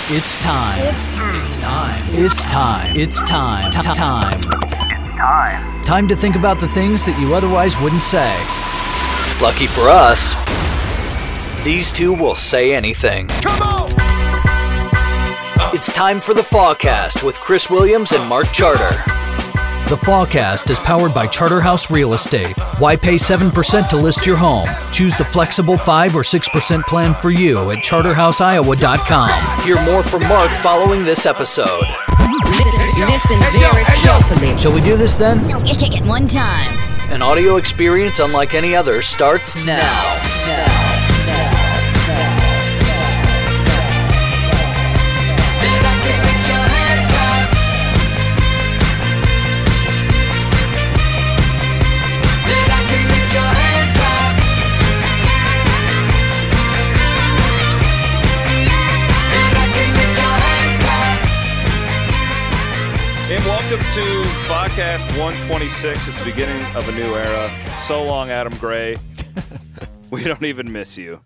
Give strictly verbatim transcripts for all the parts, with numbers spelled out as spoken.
It's time. It's time. It's time. It's time. It's time. Ti- Time. Time. Time to think about the things that you otherwise wouldn't say. Lucky for us, these two will say anything. Come on! It's time for the Fawcast with Chris Williams and Mark Charter. The Fawcast is powered by Charterhouse Real Estate. Why pay seven percent to list your home? Choose the flexible five or six percent plan for you at charterhouse iowa dot com. Hear more from Mark following this episode. Listen very carefully. Shall we do this then? No, just take it one time. An audio experience unlike any other starts now. now. And welcome to Fawcast one twenty-six. It's the beginning of a new era. So long, Adam Gray. We don't even miss you.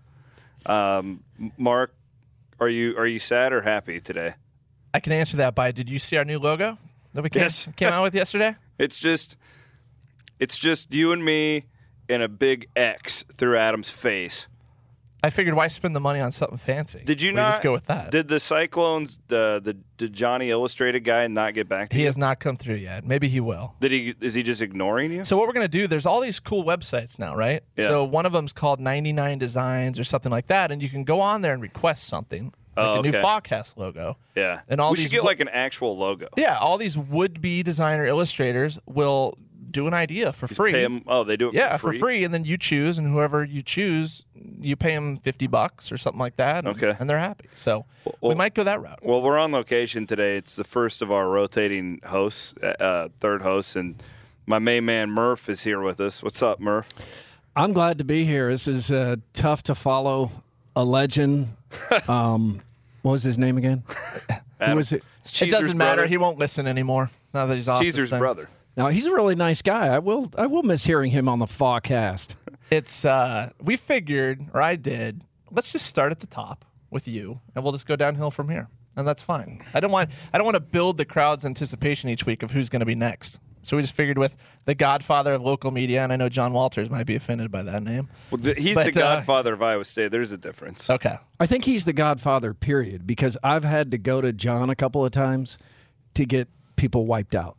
Um, Mark, are you are you sad or happy today? I can answer that by, did you see our new logo that we came, Yes. came out with yesterday? It's just it's just you and me and a big X through Adam's face. I figured, why spend the money on something fancy? Did you we not just go with that? Did the Cyclones, the the did Johnny Illustrated guy not get back to He you? has not come through yet. Maybe he will. Did he? Is he just ignoring you? So what we're going to do, there's all these cool websites now, right? Yeah. So one of them's called ninety-nine Designs or something like that, and you can go on there and request something, like Oh, a new okay. Fawcast logo. Yeah. And all we these should get wo- like an actual logo. Yeah, all these would-be designer illustrators will do an idea for free. Pay 'em- oh, they do it Yeah, for free? for free, and then you choose, and whoever you choose, you pay them fifty bucks or something like that, and, Okay. and they're happy. So Well- we might go that route. Well, we're on location today. It's the first of our rotating hosts, uh, third host, and my main man Murph is here with us. What's up, Murph? I'm glad to be here. This is uh, tough to follow a legend. Um, what was his name again? Who was it? It's It Cheezer's doesn't matter. brother. He won't listen anymore now that he's off. this Cheezer's thing. brother. Now he's a really nice guy. I will. I will miss hearing him on the Fawcast. It's uh, we figured, or I did. Let's just start at the top with you, and we'll just go downhill from here, and that's fine. I don't want. I don't want to build the crowd's anticipation each week of who's going to be next. So we just figured with the godfather of local media, and I know John Walters might be offended by that name. Well, the, he's But, the uh, godfather of Iowa State. There's a difference. Okay. I think he's the Godfather. Period. Because I've had to go to John a couple of times to get people wiped out.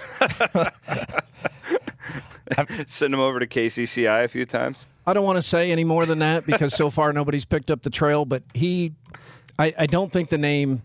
Send him over to K C C I a few times. I don't want to say any more than that because so far nobody's picked up the trail. But he, I, I don't think the name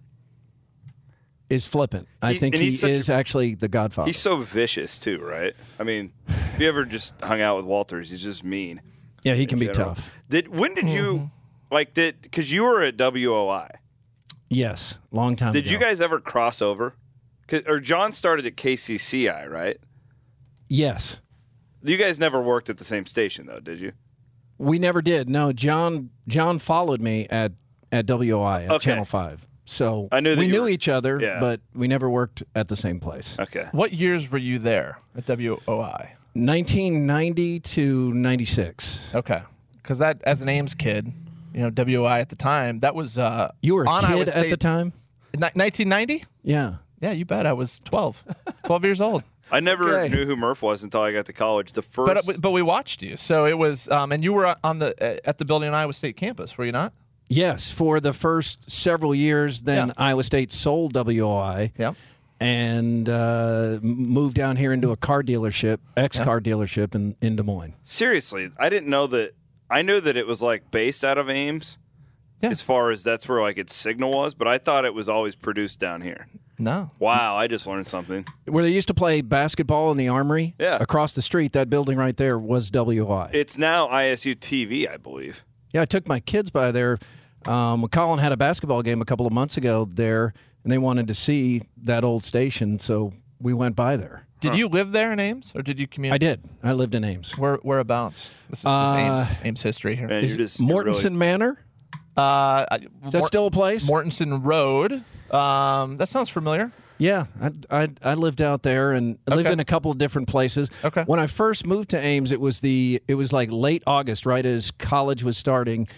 is flippant. I He- think and he he's such is a- actually the Godfather. He's so vicious too, right? I mean, if you ever just hung out with Walters, he's just mean. yeah, he can in be general. tough. Did when did you Mm-hmm. like did because you were at W O I? Yes, long time Did ago. you guys ever cross over? 'Cause- Or John started at K C C I, right? Yes. You guys never worked at the same station, though, did you? We never did. No, John John followed me at, at W O I at Okay. Channel five. So I knew that we you knew were- each other, Yeah. but we never worked at the same place. Okay. What years were you there at W O I? nineteen ninety to ninety-six. Okay. Because that, as an Ames kid, you know, W O I at the time, that was uh, You were a on Iowa kid at State- the time? Ni- nineteen ninety? Yeah. Yeah, you bet. I was twelve. twelve years old. I never Okay. knew who Murph was until I got to college. The first, But but we watched you, so it was, um, and you were on the uh, at the building on Iowa State campus, were you not? Yes, for the first several years, then Yeah. Iowa State sold W O I Yeah. and uh, m- moved down here into a car dealership, ex-car dealership in, in Des Moines. seriously, I didn't know that. I knew that it was like based out of Ames, Yeah. as far as that's where like its signal was. But I thought it was always produced down here. No. Wow, I just learned something. Where they used to play basketball in the Armory, Yeah. across the street, that building right there was W O I. It's now I S U T V, I believe. Yeah, I took my kids by there. Um, Colin had a basketball game a couple of months ago there, and they wanted to see that old station, so we went by there. Did you live there in Ames, or did you commute? I did. I lived in Ames. Where whereabouts? This is Uh, just Ames, Ames history here. Man, Is you're just you're Mortenson really- Manor? Uh, I- Is that still a place? Mortenson Road? Um, that sounds familiar. Yeah, I, I I lived out there and I lived Okay. in a couple of different places. Okay. When I first moved to Ames, it was the it was like late August, right as college was starting,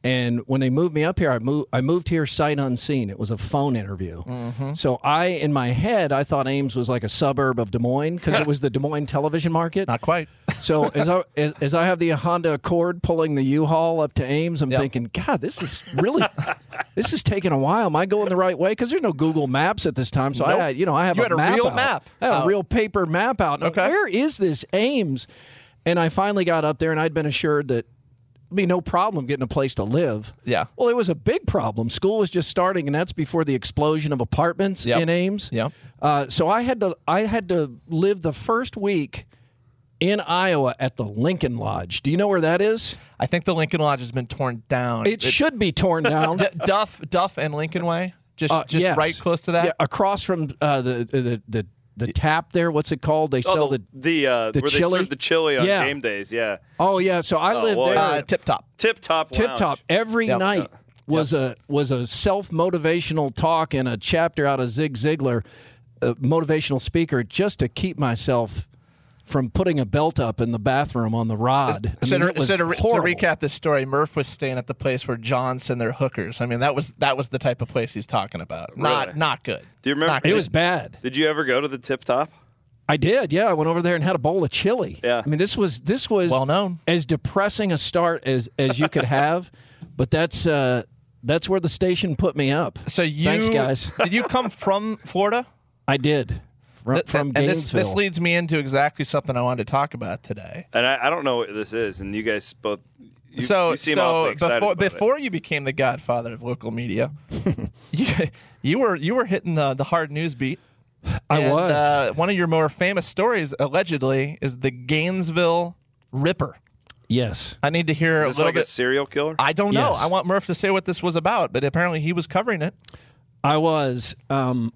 And when they moved me up here, I moved, I moved here sight unseen. It was a phone interview. Mm-hmm. So I, in my head, I thought Ames was like a suburb of Des Moines because it was the Des Moines television market. Not quite. So as I, as, as I have the Honda Accord pulling the U-Haul up to Ames, I'm Yep. thinking, God, this is really, this is taking a while. Am I going the right way? Because there's no Google Maps at this time. So Nope. I had, you know, I have You a had a map real out. map I had out. a real paper map out. Now, Okay. where is this Ames? And I finally got up there, and I'd been assured that it'd be no problem getting a place to live. Yeah. Well, it was a big problem. School was just starting, and that's before the explosion of apartments Yep. in Ames. Yep. Uh, so I had to I had to live the first week in Iowa at the Lincoln Lodge. Do you know where that is? I think the Lincoln Lodge has been torn down. It should be torn down. D- Duff, Duff, and Lincoln Way, just Uh, just yes. right close to that. Yeah, across from uh, the, the the the tap there. What's it called? They sell Oh, the the. the, uh, the where chili? they serve the chili on Yeah. game days. Yeah, Oh yeah. So I lived well, there. Uh, Tip Top. Tip Top Tip Lounge. Top every Yep. night was a was a self motivational talk and a chapter out of Zig Ziglar, a motivational speaker, just to keep myself from putting a belt up in the bathroom on the rod. I So, mean, to, it was so to, re- to horrible. recap this story, Murph was staying at the place where John sent their hookers. I mean, that was that was the type of place he's talking about. Not Really? not good. Do you remember- Not It good. was bad. Did you ever go to the Tip Top? I did, yeah. I went over there and had a bowl of chili. Yeah. I mean, this was this was Well known. as depressing a start as as you could have, but that's uh, that's where the station put me up. So you Thanks, guys. Did you come from Florida? I did from, Th- from and this Gainesville. this leads me into exactly something I wanted to talk about today. And I, I don't know what this is, and you guys both. You, so you seem so awfully excited before about it. before you became the godfather of local media, you, you were you were hitting the the hard news beat. I And, was. Uh, one of your more famous stories, allegedly, is the Gainesville Ripper. yes. I need to hear a Is this little like a bit. serial killer? I don't know. Yes. I want Murph to say what this was about, but apparently he was covering it. I was. Um,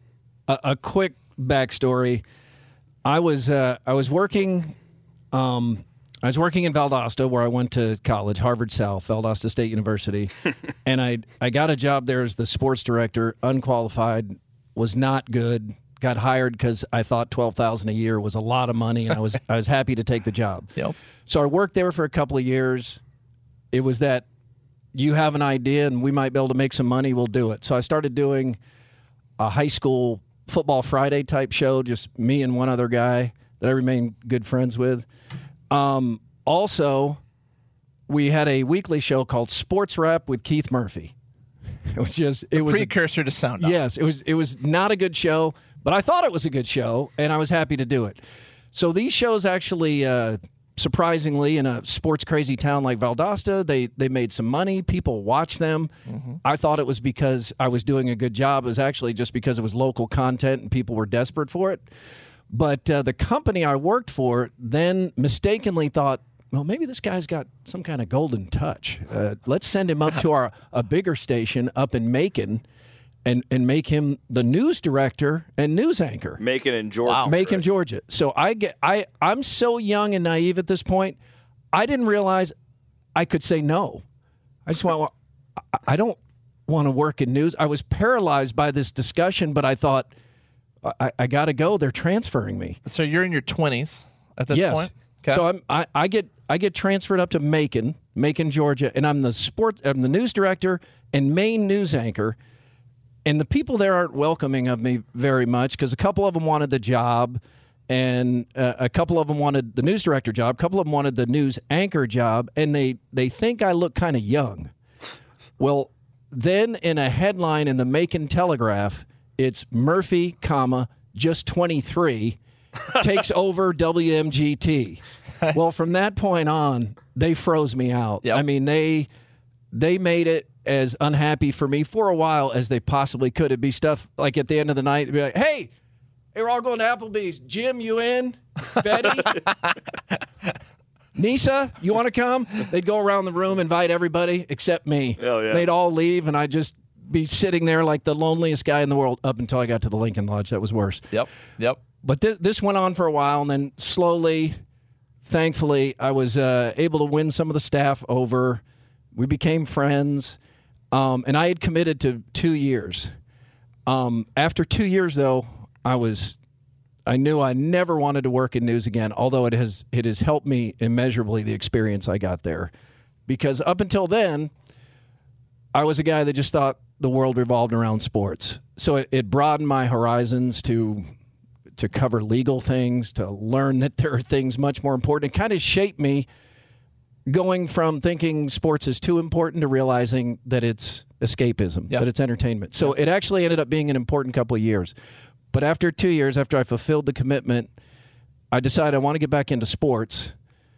a, a quick backstory. I was uh, I was working. Um, I was working in Valdosta, where I went to college, Harvard South, Valdosta State University, and I I got a job there as the sports director, unqualified, was not good. Got hired because I thought twelve thousand a year was a lot of money, and I was I was happy to take the job. Yep. So I worked there for a couple of years. It was that you have an idea and we might be able to make some money, we'll do it. So I started doing a high school football Friday type show, just me and one other guy that I remain good friends with. Um, also, we had a weekly show called Sports Rep with Keith Murphy. It was just it was a- Precursor to Sound Off. Yes, it was it was not a good show, but I thought it was a good show, and I was happy to do it. So these shows actually, uh, surprisingly, in a sports crazy town like Valdosta, they they made some money. People watched them. I thought it was because I was doing a good job. It was actually just because it was local content and people were desperate for it. But uh, the company I worked for then mistakenly thought, well, maybe this guy's got some kind of golden touch. Uh, let's send him up to our a bigger station up in Macon, and and make him the news director and news anchor. Macon in Georgia. Macon, right? Georgia. So I get I I'm so young and naive at this point. I didn't realize I could say no. I just want I- I don't want to work in news. I was paralyzed by this discussion, but I thought I, I got to go. They're transferring me. So you're in your twenties at this yes. point. Okay. So I'm I, I get I get transferred up to Macon, Macon, Georgia, and I'm the sport I'm the news director and main news anchor. And the people there aren't welcoming of me very much because a couple of them wanted the job, and uh, a couple of them wanted the news director job. A couple of them wanted the news anchor job, and they they think I look kind of young. Well, then in a headline in the Macon Telegraph, it's Murphy, comma just twenty-three, takes over W M G T. Well, from that point on, they froze me out. Yep. I mean, they they made it as unhappy for me for a while as they possibly could. It'd be stuff like at the end of the night, they'd be like, hey, hey, we're all going to Applebee's. Jim, you in? Betty? Nisa, you want to come? They'd go around the room, invite everybody except me. Oh, yeah. They'd all leave, and I'd just be sitting there like the loneliest guy in the world up until I got to the Lincoln Lodge. That was worse. Yep. Yep. But th- this went on for a while, and then slowly, thankfully, I was uh, able to win some of the staff over. We became friends, um, and I had committed to two years. Um, after two years, though, I was, I knew I never wanted to work in news again. Although it has, it has helped me immeasurably the experience I got there, because up until then, I was a guy that just thought the world revolved around sports. So it, it broadened my horizons to to cover legal things, to learn that there are things much more important. It kind of shaped me going from thinking sports is too important to realizing that it's escapism, Yeah. that it's entertainment. So it actually ended up being an important couple of years. But after two years, after I fulfilled the commitment, I decided I want to get back into sports.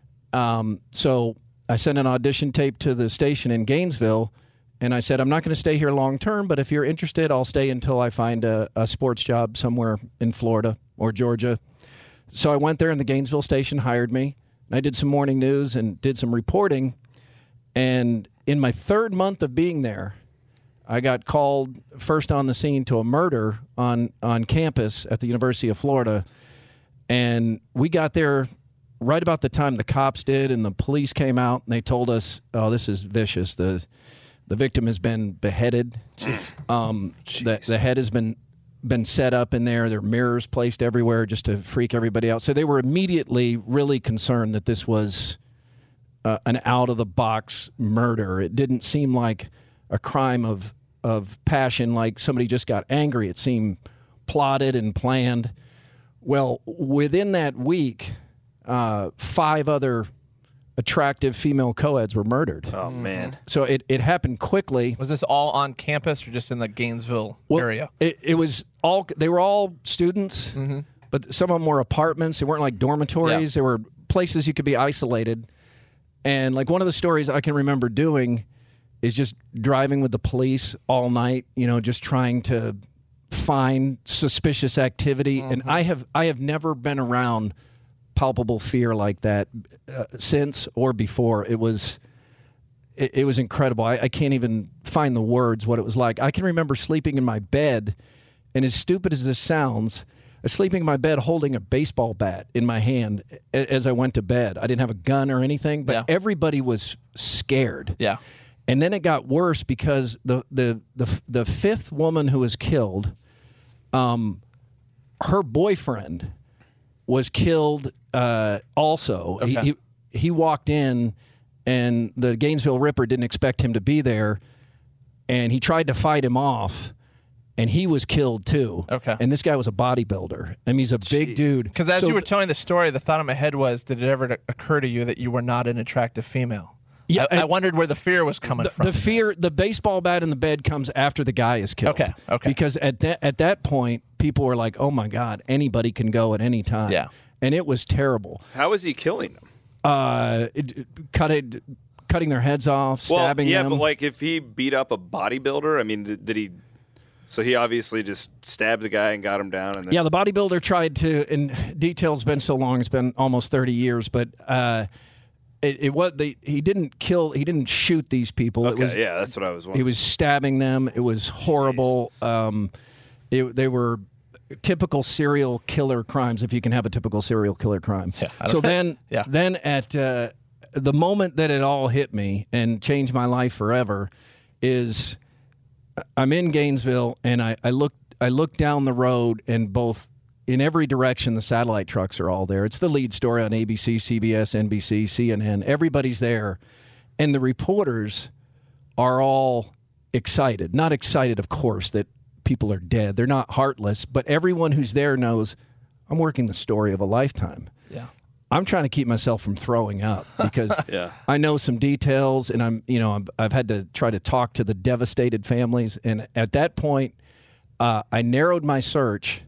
Um, so I sent an audition tape to the station in Gainesville, and I said, I'm not going to stay here long term, but if you're interested, I'll stay until I find a, a sports job somewhere in Florida or Georgia. So I went there, and the Gainesville station hired me. I did some morning news and did some reporting. And in my third month of being there, I got called first on the scene to a murder on, on campus at the University of Florida. And we got there right about the time the cops did, and the police came out, and they told us, oh, this is vicious. The the victim has been beheaded. Jeez. Um, the, the head has been been set up in there. There are mirrors placed everywhere just to freak everybody out. So they were immediately really concerned that this was uh, an out-of-the-box murder. It didn't seem like a crime of of passion, like somebody just got angry. It seemed plotted and planned. Well, within that week, uh, five other attractive female co-eds were murdered. Oh, man. So it, it happened quickly. Was this all on campus or just in the Gainesville Well, area? It, it was all, they were all students, but some of them were apartments. They weren't like dormitories. Yeah. They were places you could be isolated. And like one of the stories I can remember doing is just driving with the police all night, you know, just trying to find suspicious activity. And I have I have never been around palpable fear like that uh, since or before. It was it, it was incredible. I, I can't even find the words what it was like. I can remember sleeping in my bed, and as stupid as this sounds, I was sleeping in my bed holding a baseball bat in my hand a- as I went to bed. I didn't have a gun or anything, but Yeah. everybody was scared. Yeah. And then it got worse because the the the, the fifth woman who was killed, um, her boyfriend was killed uh, also. Okay. He, he he walked in, and the Gainesville Ripper didn't expect him to be there, and he tried to fight him off, and he was killed too. Okay. And this guy was a bodybuilder. I mean, he's a big Jeez. dude. Because as So you were th- telling the story, the thought in my head was, did it ever occur to you that you were not an attractive female? Yeah, I, I and- wondered where the fear was coming the, from. the fear, the baseball bat in the bed comes after the guy is killed. Okay, okay. Because at that at that point, people were like, "Oh my God, anybody can go at any time." Yeah. and it was terrible. How is he killing them? Uh, it, cut it, cutting their heads off, Well, stabbing yeah, them. but like if he beat up a bodybuilder, I mean, did, did he? So he obviously just stabbed the guy and got him down, and then Yeah, the bodybuilder tried to. And details been so long; it's been almost thirty years. But uh, it, it was they, he didn't kill. He didn't shoot these people. Okay, it was, yeah, that's what I was He wondering. was stabbing them. It was horrible. Um, it, they were typical serial killer crimes, if you can have a typical serial killer crime. Yeah, I don't- so then, Yeah. then at uh, the moment that it all hit me and changed my life forever is I'm in Gainesville, and I, I look I look down the road, and both in every direction the satellite trucks are all there. It's the lead story on A B C, C B S, N B C, C N N. Everybody's there, and the reporters are all excited. Not excited, of course, that people are dead. They're not heartless, but everyone who's there knows I'm working the story of a lifetime. yeah. I'm trying to keep myself from throwing up because Yeah. I know some details, and I'm, you know, I'm, I've had to try to talk to the devastated families. And at that point, uh, I narrowed my search.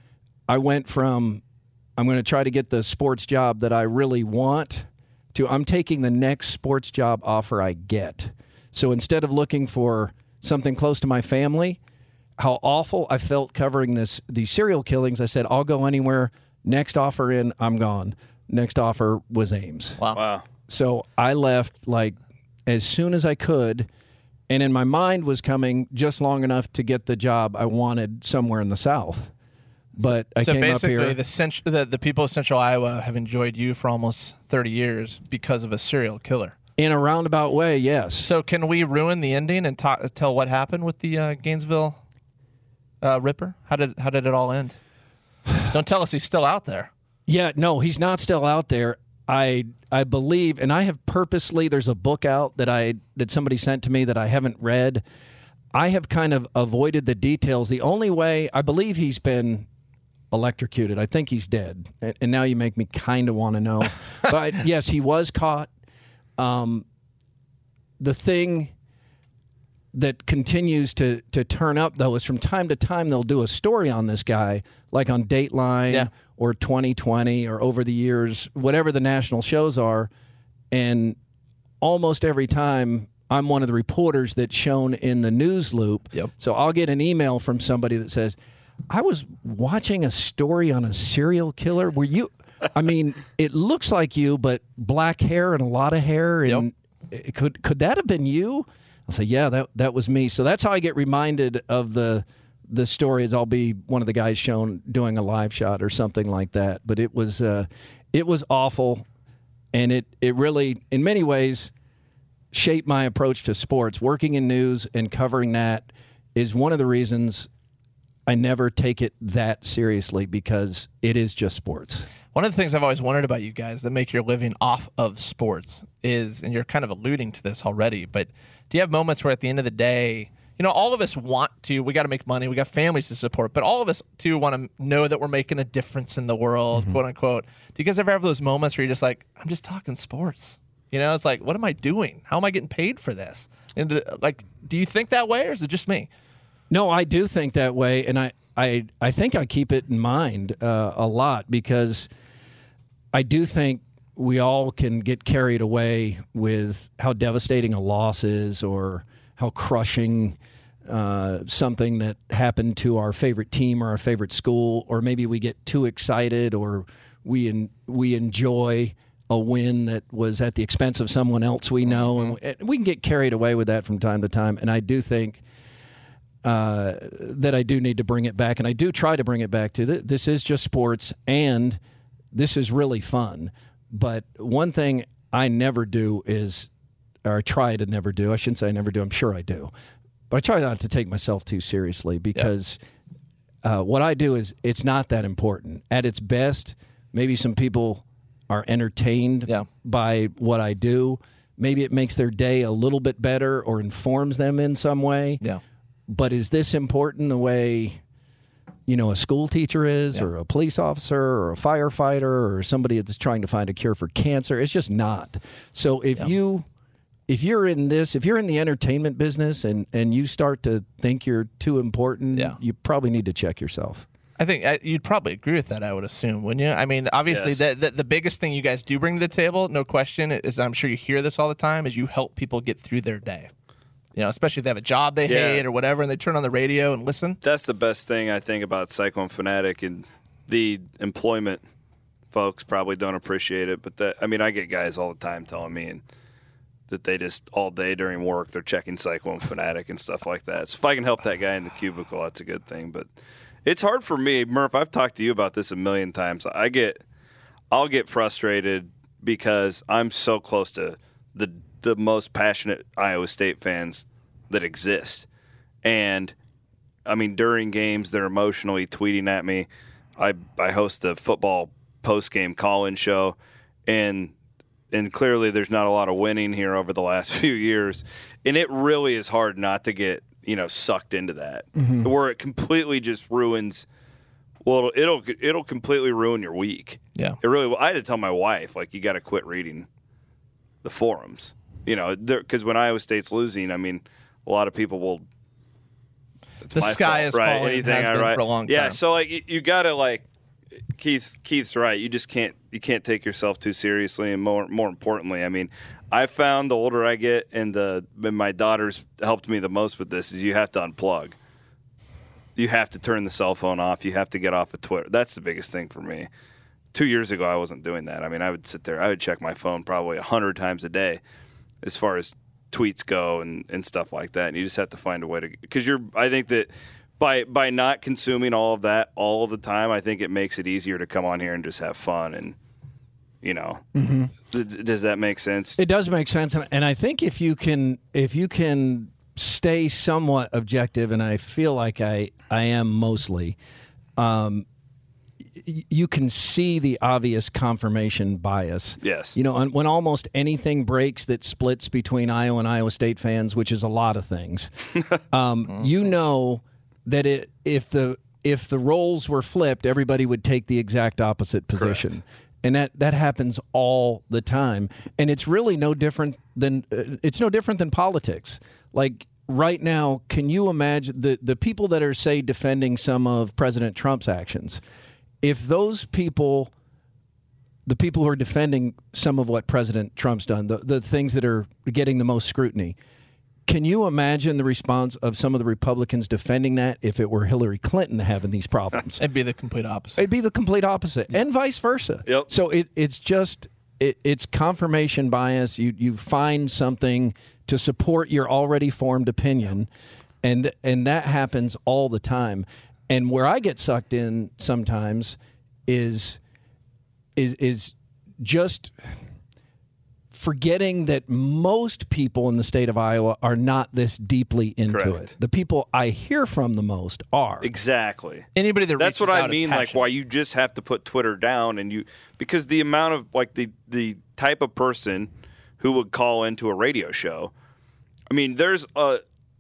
I went from I'm going to try to get the sports job that I really want to I'm taking the next sports job offer I get. So instead of looking for something close to my family, how awful I felt covering this these serial killings, I said, I'll go anywhere. Next offer in, I'm gone. Next offer was Ames. Wow. Wow. So I left like as soon as I could, and in my mind was coming just long enough to get the job I wanted somewhere in the South. But I so came up basically, here. the, cent- the the people of Central Iowa have enjoyed you for almost thirty years because of a serial killer. In a roundabout way, yes. So can we ruin the ending and ta- tell what happened with the uh, Gainesville uh, Ripper? How did how did it all end? Don't tell us he's still out there. Yeah, no, he's not still out there. I I believe, and I have purposely, there's a book out that I that somebody sent to me that I haven't read. I have kind of avoided the details. The only way, I believe he's been electrocuted. I think he's dead. And, and now you make me kind of want to know. But yes, he was caught. Um, the thing that continues to to turn up, though, is from time to time they'll do a story on this guy, like on Dateline Yeah. or twenty twenty or over the years, whatever the national shows are. And almost every time I'm one of the reporters that's shown in the news loop. Yep. So I'll get an email from somebody that says, I was watching a story on a serial killer. Were you, I mean, it looks like you, but black hair and a lot of hair. And it, could could that have been you? I'll say, yeah, that that was me. So that's how I get reminded of the the story. Is I'll be one of the guys shown doing a live shot or something like that. But it was uh, it was awful, and it it really, in many ways, shaped my approach to sports. Working in news and covering that is one of the reasons I never take it that seriously, because it is just sports. One of the things I've always wondered about you guys that make your living off of sports is, and you're kind of alluding to this already, but do you have moments where at the end of the day, you know, all of us want to, we got to make money, we got families to support, but all of us too want to know that we're making a difference in the world, mm-hmm. quote unquote. Do you guys ever have those moments where you're just like, I'm just talking sports? You know, it's like, what am I doing? How am I getting paid for this? And uh, like, do you think that way, or is it just me? No, I do think that way, and I, I, I think I keep it in mind uh, a lot, because I do think we all can get carried away with how devastating a loss is, or how crushing uh, something that happened to our favorite team or our favorite school, or maybe we get too excited, or we en- we enjoy a win that was at the expense of someone else we know, and we, and we can get carried away with that from time to time. And I do think uh, that I do need to bring it back, and I do try to bring it back to th- this is just sports, and this is really fun. But one thing I never do is, or I try to never do, I shouldn't say I never do, I'm sure I do, but I try not to take myself too seriously, because yeah. uh, what I do is, it's not that important. At its best, maybe some people are entertained yeah. by what I do. Maybe it makes their day a little bit better or informs them in some way. Yeah. But is this important the way, you know, a school teacher is, yeah. or a police officer, or a firefighter, or somebody that's trying to find a cure for cancer? It's just not. So if yeah. you if you're in this, if you're in the entertainment business and, and you start to think you're too important, yeah. you probably need to check yourself. I think I, you'd probably agree with that, I would assume, wouldn't you? I mean, obviously, Yes. the, the the biggest thing you guys do bring to the table, no question, is, I'm sure you hear this all the time, is you help people get through their day. You know, especially if they have a job they Yeah. hate or whatever, and they turn on the radio and listen. That's the best thing I think about Cyclone Fanatic, and the employment folks probably don't appreciate it. But that, I mean, I get guys all the time telling me and that they just all day during work they're checking Cyclone Fanatic and stuff like that. So if I can help that guy in the cubicle, that's a good thing. But it's hard for me, Murph. I've talked to you about this a million times. I get, I'll get frustrated because I'm so close to the the most passionate Iowa State fans that exist. And, I mean, during games, they're emotionally tweeting at me. I I host the football post-game call-in show, and and clearly there's not a lot of winning here over the last few years. And it really is hard not to get, you know, sucked into that, mm-hmm. where it completely just ruins – well, it'll, it'll it'll completely ruin your week. Yeah. It really will. I had to tell my wife, like, you got to quit reading the forums. You know, because when Iowa State's losing, I mean, a lot of people will. It's the my sky fault, is right? falling. Anything has I been write, for a long yeah. time. So like, you, you gotta like, Keith. Keith's right. You just can't. You can't take yourself too seriously, and more more importantly, I mean, I found the older I get, and the and my daughter's helped me the most with this, is you have to unplug. You have to turn the cell phone off. You have to get off of Twitter. That's the biggest thing for me. Two years ago, I wasn't doing that. I mean, I would sit there. I would check my phone probably a hundred times a day, as far as tweets go and, and stuff like that. And you just have to find a way to, because you're, I think that by by not consuming all of that all of the time, I think it makes it easier to come on here and just have fun. And, you know, mm-hmm. th- does that make sense? It does make sense. And, and I think if you can, if you can stay somewhat objective, and I feel like I, I am mostly, um, you can see the obvious confirmation bias. Yes. You know, when almost anything breaks that splits between Iowa and Iowa State fans, which is a lot of things, um, you know that it, if the if the roles were flipped, everybody would take the exact opposite position. Correct. And that, that happens all the time. And it's really no different than uh, it's no different than politics. Like right now, can you imagine the, the people that are, say, defending some of President Trump's actions? If those people, the people who are defending some of what President Trump's done, the, the things that are getting the most scrutiny, can you imagine the response of some of the Republicans defending that if it were Hillary Clinton having these problems? It'd be the complete opposite. It'd be the complete opposite, and vice versa. Yep. So it, it's just it, it's confirmation bias. You you find something to support your already formed opinion, and and that happens all the time. And where I get sucked in sometimes is is is just forgetting that most people in the state of Iowa are not this deeply into Correct. it. The people I hear from the most are. Exactly. Anybody that That's reaches what I out is mean. Like, passionate. why you just have to put Twitter down, and you because the amount of like the the type of person who would call into a radio show. I mean, there's a.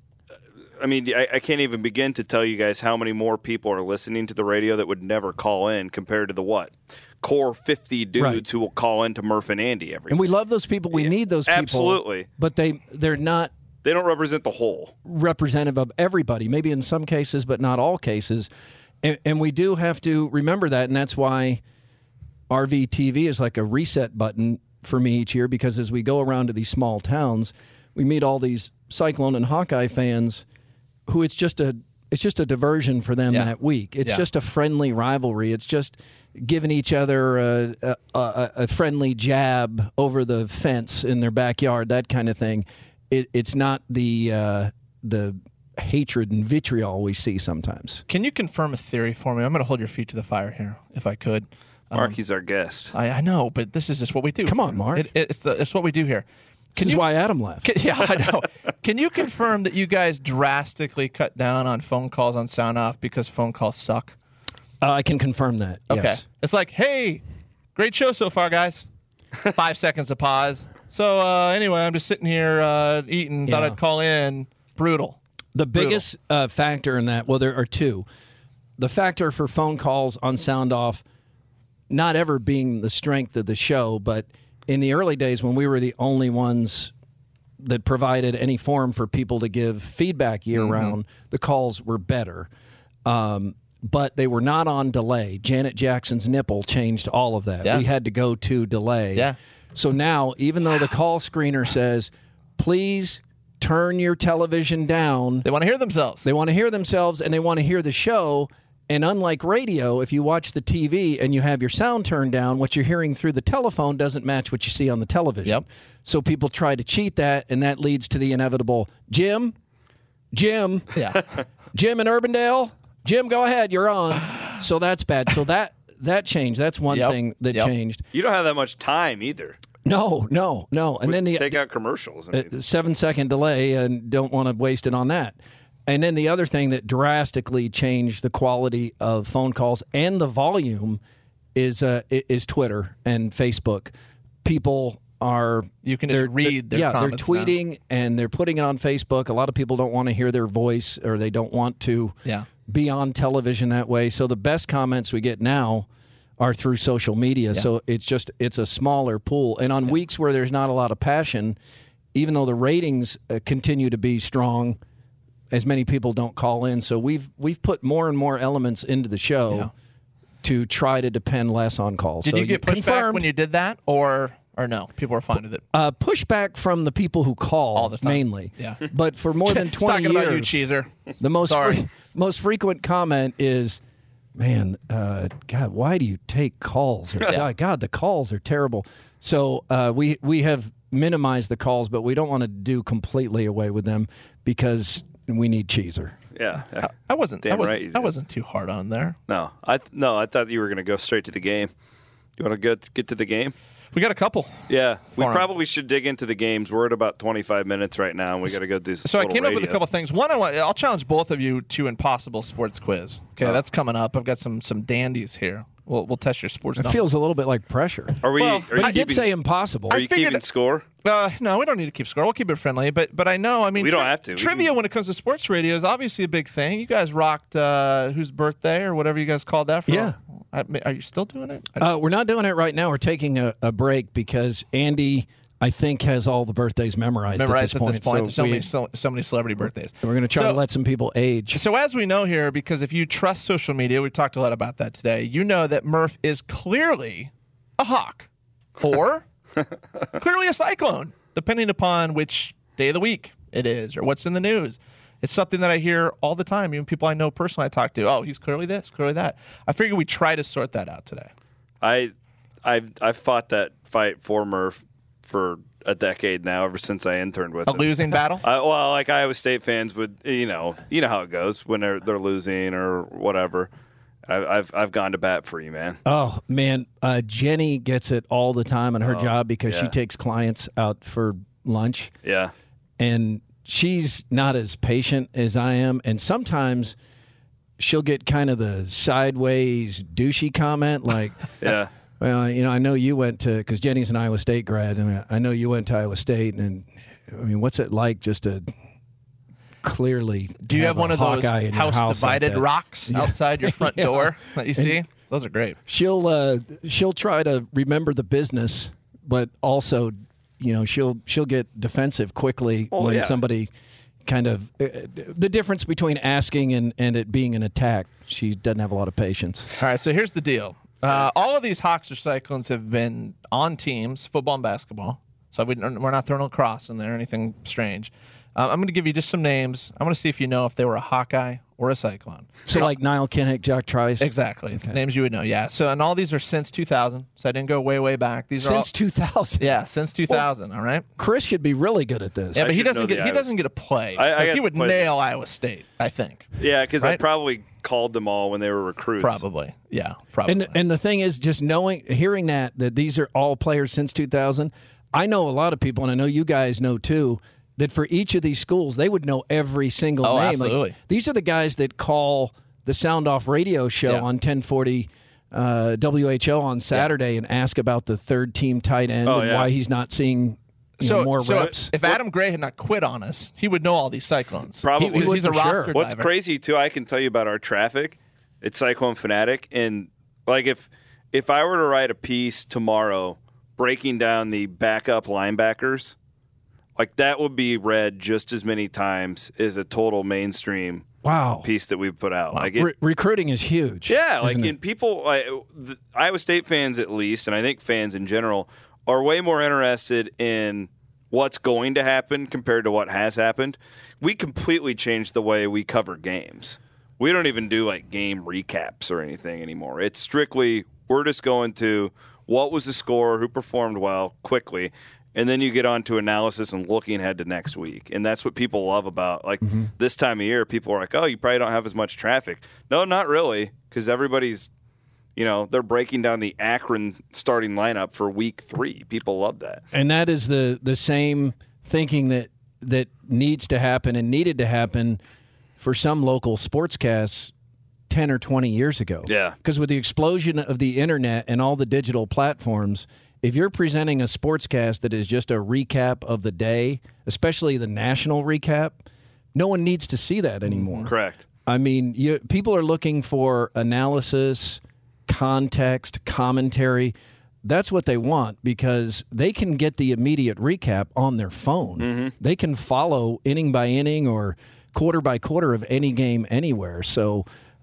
I mean, I, I can't even begin to tell you guys how many more people are listening to the radio that would never call in compared to the what core fifty dudes Right. who will call into Murph and Andy every. And we love those people. We need those people. Absolutely. But they they're not They don't represent the whole. representative of everybody, maybe in some cases, but not all cases. And, and we do have to remember that, and that's why R V T V is like a reset button for me each year, because as we go around to these small towns, we meet all these Cyclone and Hawkeye fans who it's just a it's just a diversion for them Yeah. that week. It's Yeah. just a friendly rivalry. It's just giving each other a, a, a, a friendly jab over the fence in their backyard, that kind of thing. It, it's not the uh, the hatred and vitriol we see sometimes. Can you confirm a theory for me? I'm going to hold your feet to the fire here, if I could. Um, Mark, he's our guest. I, I know, but this is just what we do. Come on, Mark. It, it's the, it's what we do here. Can This is you, why Adam left. can, yeah, I know. Can you confirm that you guys drastically cut down on phone calls on Sound Off because phone calls suck? Uh, I can confirm that. Okay. Yes. It's like, hey, great show so far, guys. Five seconds of pause. So uh, anyway, I'm just sitting here uh, eating. Thought Yeah. I'd call in. Brutal. The Brutal. biggest uh, factor in that, well, there are two. The factor for phone calls on Sound Off not ever being the strength of the show, but in the early days when we were the only ones that provided any forum for people to give feedback year round, the calls were better. Um, but they were not on delay. Janet Jackson's nipple changed all of that. Yeah. We had to go to delay. Yeah. So now, even though the call screener says, please turn your television down, They want to hear themselves. they want to hear themselves and they want to hear the show. And unlike radio, if you watch the T V and you have your sound turned down, what you're hearing through the telephone doesn't match what you see on the television. Yep. So people try to cheat that, and that leads to the inevitable, Jim, Jim, yeah. Jim in Urbandale, Jim, go ahead, you're on. So that's bad. So that that changed. That's one Yep. thing that Yep. changed. You don't have that much time either. No, no, no. And then the Take out commercials. I mean, a seven second delay, and don't want to waste it on that. And then the other thing that drastically changed the quality of phone calls and the volume is uh, i- is Twitter and Facebook. People are You can just they're- read their yeah comments they're now. tweeting and they're putting it on Facebook. A lot of people don't want to hear their voice, or they don't want to Yeah. be on television that way. So the best comments we get now are through social media. So it's just it's a smaller pool. And on weeks where there's not a lot of passion, even though the ratings uh, continue to be strong, as many people don't call in. So we've we've put more and more elements into the show Yeah. to try to depend less on calls. Did so you get pushback confirmed, when you did that, or or no? People were fine with it. uh, pushback from the people who call All the time. mainly. Yeah. But for more than He's twenty talking years, about you, Cheeser. the most Sorry. fre- most frequent comment is, "Man, uh, God, why do you take calls? Or, God, God, the calls are terrible." So uh, we we have minimized the calls, but we don't want to do completely away with them because we need Cheeser. yeah. yeah. I wasn't. I Damn wasn't. right you I did. wasn't too hard on there. No, I th- no, I thought you were going to go straight to the game. You want to go get to the game? We got a couple. Yeah, we Far on. probably should dig into the games. We're at about twenty-five minutes right now, and we got to go do. So I came up with a couple things. One, I want, I'll challenge both of you to Impossible Sports Quiz. Okay, Oh. that's coming up. I've got some some dandies here. We'll we'll test your sports. It knowledge. feels a little bit like pressure. Are we? Well, are But you he did keeping, say impossible. Are you figured- keeping score? Uh, no, we don't need to keep score. We'll keep it friendly. But but I know. I mean, We don't have to. We Trivia can- when it comes to sports radio is obviously a big thing. You guys rocked uh, whose birthday or whatever you guys called that for. Yeah. I, are you still doing it? I- Uh, we're not doing it right now. We're taking a, a break because Andy, I think, has all the birthdays memorized, Memorized at this point. There's so, So we, many so, so many celebrity birthdays. we're going to try So- to let some people age. So as we know here, because if you trust social media, we talked a lot about that today. You know that Murph is clearly a hawk, or clearly a cyclone, depending upon which day of the week it is or what's in the news. It's something that I hear all the time. Even people I know personally, I talk to. Oh, he's clearly this, clearly that. I figure we try to sort that out today. I, I've I've fought that fight for Murph for a decade now, ever since I interned with A him. losing battle. Uh, well, like Iowa State fans would, you know, you know how it goes when they're they're losing or whatever. I, I've I've gone to bat for you, man. Oh, man. Uh, Jenny gets it all the time on her job because she yeah. takes clients out for lunch. Yeah, And she's not as patient as I am. And sometimes she'll get kind of the sideways douchey comment like, yeah. well, you know, I know you went to, because Jenny's an Iowa State grad, and I know you went to Iowa State. And I mean, what's it like just to clearly Do you have, a one of those Hawkeye in your house, house like divided that? rocks outside your front Yeah. door that you see? Those are great. She'll uh, she'll try to remember the business, but also, you know, she'll she'll get defensive quickly Oh, when yeah. somebody kind of uh, the difference between asking and, and it being an attack. She doesn't have a lot of patience. All right, so here's the deal. Uh, all of these Hawks or Cyclones have been on teams, football and basketball. So we, we're not throwing a cross in there, anything strange. Uh, I'm going to give you just some names. I'm going to see if you know if they were a Hawkeye or a Cyclone. So like Niall Kinnick, Jack Trice, Exactly. Names you would know, yeah. So, and all these are since two thousand. So I didn't go way, way back. These since are two thousand. all, yeah, since two thousand. All right. Chris should be really good at this. Yeah, I but he should know doesn't the get he Iowa doesn't get a play. I- I 'Cause got he to would play. nail Iowa State, I think. Yeah, because I Right? probably called them all when they were recruits. Probably. Yeah, probably. And and the thing is, just knowing, hearing that that these are all players since two thousand, I know a lot of people, and I know you guys know too, that for each of these schools, they would know every single Oh, name. absolutely. Like, these are the guys that call the Sound Off radio show Yeah. on ten forty uh, W H O on Saturday and ask about the third team tight end Oh, and yeah. why he's not seeing you know, more so reps. if Adam Gray had not quit on us, he would know all these Cyclones. Probably. He- he's, He would he's a for sure. roster What's diver. crazy too, I can tell you about our traffic. It's Cyclone Fanatic, and like if if I were to write a piece tomorrow breaking down the backup linebackers, like that would be read just as many times as a total mainstream wow. piece that we put out. Like it, Re- recruiting is huge. yeah, like isn't it? in people, like, the Iowa State fans at least, and I think fans in general, are way more interested in what's going to happen compared to what has happened. We completely changed the way we cover games. We don't even do like game recaps or anything anymore. It's strictly we're just going to what was the score, who performed well, quickly, and then you get on to analysis and looking ahead to next week. And that's what people love about like Mm-hmm. this time of year. People are like, "Oh, you probably don't have as much traffic." No, not really, because everybody's, you know, they're breaking down the Akron starting lineup for week three. People love that. And that is the the same thinking that that needs to happen and needed to happen for some local sportscasts ten or twenty years ago. Yeah. Because with the explosion of the internet and all the digital platforms, if you're presenting a sportscast that is just a recap of the day, especially the national recap, no one needs to see that anymore. Correct. I mean, you, people are looking for analysis, context, commentary. That's what they want because they can get the immediate recap on their phone. Mm-hmm. They can follow inning by inning or quarter by quarter of any game anywhere. So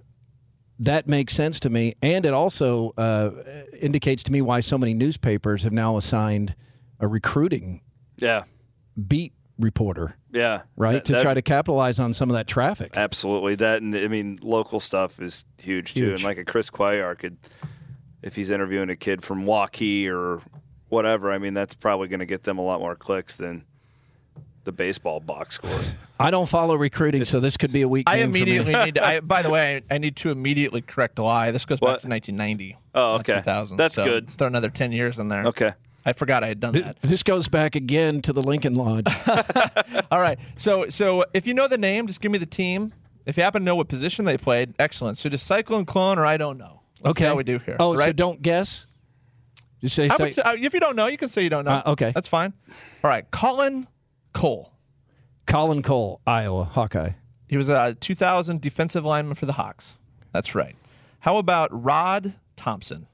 that makes sense to me. And it also uh, indicates to me why so many newspapers have now assigned a recruiting Yeah. beat reporter, Yeah. right, That- to that- try to capitalize on some of that traffic. Absolutely. That and I mean, local stuff is huge, too. Huge. And like a Chris Cuellar could, if he's interviewing a kid from Waukee or whatever, I mean, that's probably going to get them a lot more clicks than the baseball box scores. I don't follow recruiting, so this could be a weak I game for me. immediately need to. I, by the way, I, I need to immediately correct a lie. This goes back What? to nineteen ninety. Oh, not okay. two thousand. That's So good. Throw another ten years in there. Okay. I forgot I had done Th- that. This goes back again to the Lincoln Lodge. All right. So, so if you know the name, just give me the team. If you happen to know what position they played, excellent. So, just Cyclone, Clone, or I don't know. Let's Okay. see how we do here. Oh, right? so don't guess. Just say. How say about- uh, if you don't know, you can say you don't know. Uh, okay. That's fine. All right. Colin Cole. Colin Cole, Iowa Hawkeye. He was a two thousand defensive lineman for the Hawks. That's right. How about Rod Thompson?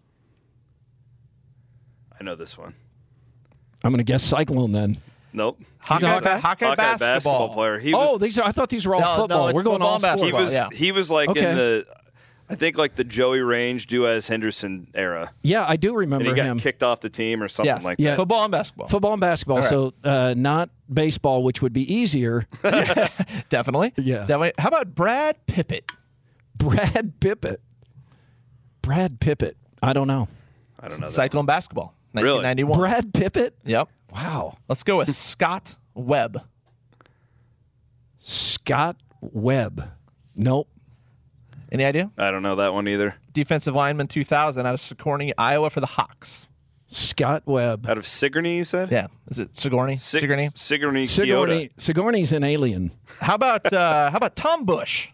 I know this one. I'm going to guess Cyclone then. Nope. Hawkeye, Hawkeye? ba- Hawkeye, Hawkeye basketball. basketball player. He was, Oh, these are. I thought these were all No, no, football. it's We're going football all and sports. he was yeah. he was like Okay. in the, I think like the Joey Range, Duaz Henderson era, Yeah, I do and remember he got him. kicked off the team or something Yes. like Yeah. that. Football and basketball. Football and basketball, All right. so uh, not baseball, which would be easier. Definitely. Yeah. Definitely. How about Brad Pippett? Brad Pippett. Brad Pippett. I don't know. I don't know. That. Cyclone basketball. Really? nineteen ninety-one. Brad Pippett? Yep. Wow. Let's go with Scott Webb. Scott Webb. Nope. Any idea? I don't know that one either. Defensive lineman two thousand out of Sigourney, Iowa for the Hawks. Scott Webb. Out of Sigourney, you said? Yeah. Is it Sigourney? Sig- Sigourney? Sigourney. Sigourney. Kyoto. Sigourney's an alien. How about uh, how about Tom Bush?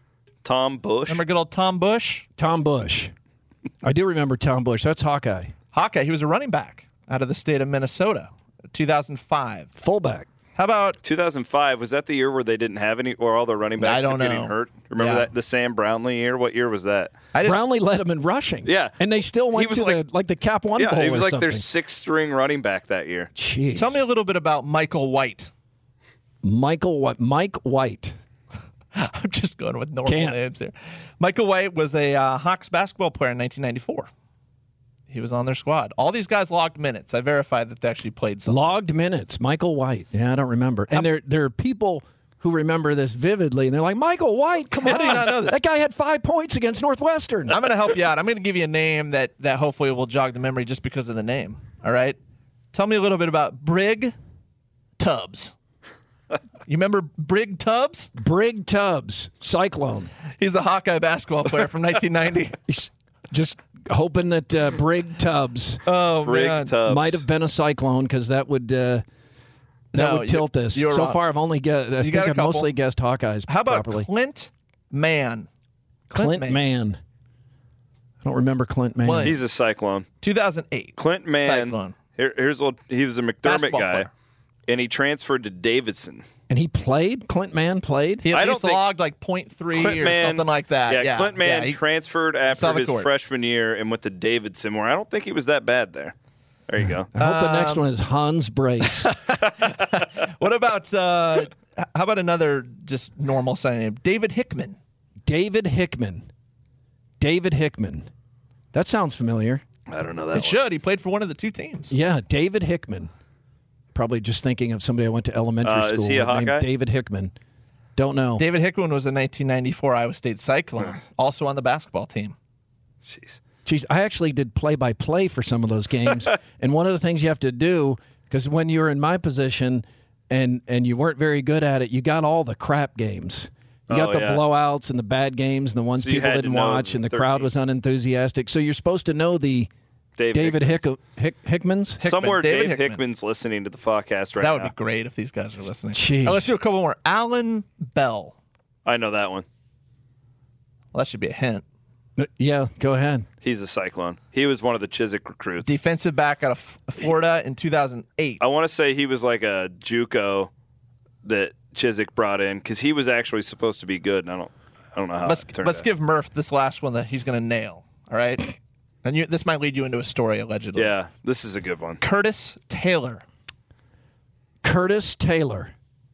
Tom Bush. Remember good old Tom Bush? Tom Bush. I do remember Tom Bush. That's Hawkeye. Hawkeye. He was a running back out of the state of Minnesota, two thousand five. Fullback. How about two thousand five, was that the year where they didn't have any, or all the running backs I don't were getting know. hurt? Remember Yeah. that the Sam Brownlee year? What year was that? I just Brownlee led him in rushing. Yeah. And they still He went was to like- the like the Cap One Yeah, Bowl he was or like something. their sixth string running back that year. Jeez. tell me a little bit about Michael White. Michael White. Mike White. I'm just going with normal Can't. names here. Michael White was a uh, Hawks basketball player in nineteen ninety-four. He was on their squad. All these guys logged minutes. I verified that they actually played some. Logged minutes. Michael White. Yeah, I don't remember. And there there are people who remember this vividly, and they're like, Michael White, come How on. do you not know that? That guy had five points against Northwestern. I'm going to help you out. I'm going to give you a name that, that hopefully will jog the memory just because of the name. All right? Tell me a little bit about Brig Tubbs. You remember Brig Tubbs? Brig Tubbs, Cyclone. He's a Hawkeye basketball player from nineteen ninety. He's just hoping that uh, Brig Tubbs Oh, Brig man. Tubbs. might have been a Cyclone because that would uh, that No, would tilt you- this. you're So wrong. far, I've only guessed. I think got a I've couple. mostly guessed Hawkeyes How about properly. Clint Mann? Clint Mann. I don't remember Clint Mann. What? He's a Cyclone. two thousand eight. Clint Mann. Cyclone. Here, here's what he was a McDermott Basketball guy, player. and he transferred to Davidson. And he played? Clint Mann played? He at I don't least think- logged like point three Clint or Mann, something like that. Yeah, Yeah, Clint Mann Yeah, he- transferred saw after the his court. freshman year and went to Davidson, where I don't think he was that bad there. There you go. I hope the Um, next one is Hans Brace. What about, uh, h- how about another just normal sounding name? David Hickman. David Hickman. David Hickman. That sounds familiar. I don't know that It one. should. He played for one of the two teams. Yeah, David Hickman. Probably just thinking of somebody I went to elementary Uh, is school he a with named Hawkeye? David Hickman. Don't know. David Hickman was a nineteen ninety-four Iowa State Cyclone, also on the basketball team. Jeez. Jeez, I actually did play-by-play for some of those games, and one of the things you have to do, because when you were in my position and and you weren't very good at it, you got all the crap games. You got Oh, the yeah. blowouts and the bad games and the ones So you people had to didn't know watch, the and the crowd thirteen. was unenthusiastic. So you're supposed to know the Dave David Hickman's. Hick, Hick, Hickmans. Somewhere David Dave Hickman. Hickman's listening to the podcast right That would now. be great if these guys are listening. Jeez. All right, let's do a couple more. Alan Bell. I know that one. Well, that should be a hint. Yeah, go ahead. He's a Cyclone. He was one of the Chiswick recruits. Defensive back out of F- Florida in two thousand eight. I want to say he was like a JUCO that Chiswick brought in because he was actually supposed to be good, and I don't, I don't know how. Let's it turned let's out. give Murph this last one that he's going to nail. All right, and you, this might lead you into a story allegedly. Yeah, this is a good one. Curtis Taylor. Curtis Taylor.